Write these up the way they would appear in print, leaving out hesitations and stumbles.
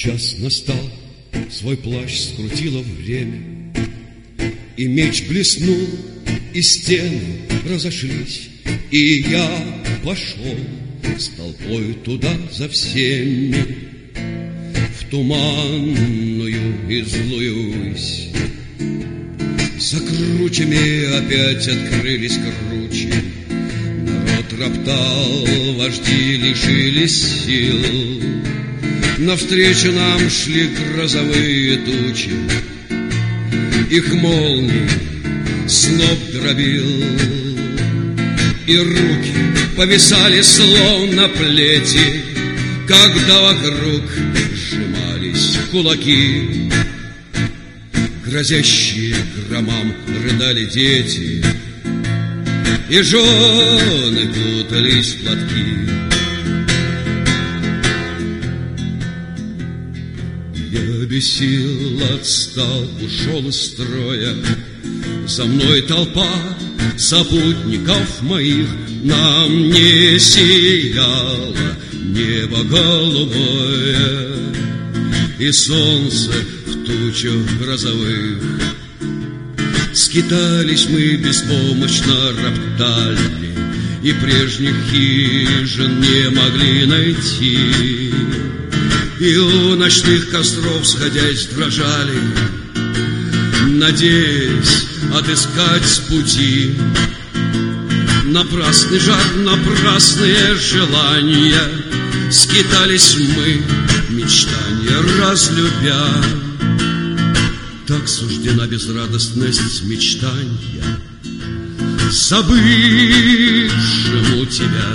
Час настал, свой плащ скрутило время, и меч блеснул, и стены разошлись, и я пошел с толпой туда за всеми, в туманную и злую высь. За кручами опять открылись кручи, народ роптал, вожди лишились сил. Навстречу нам шли грозовые тучи, их молнии сноп дробил, и руки повисали словно плети, когда вокруг сжимались кулаки. Грозящие громам рыдали дети, и жены кутались в платки. Я без сил отстал, ушел из строя. За мной толпа сопутников моих. Нам не сияло небо голубое, и солнце в тучах грозовых. Скитались мы, беспомощно роптали, и прежних хижин не могли найти. И у ночных костров, сходясь, дрожали, надеясь отыскать пути. Напрасный жар, напрасные желания, скитались мы, мечтания разлюбя. Так суждена безрадостность мечтания забывшему тебя.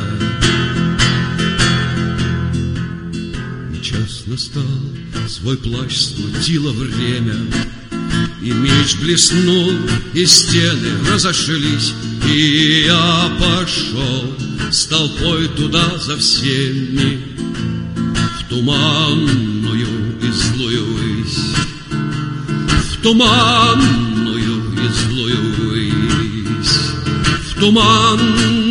Час настал, свой плащ скрутило время, и меч блеснул, и стены разошлись, и я пошел с толпой туда за всеми, в туманную и злую высь, в туманную и злую высь, в туманную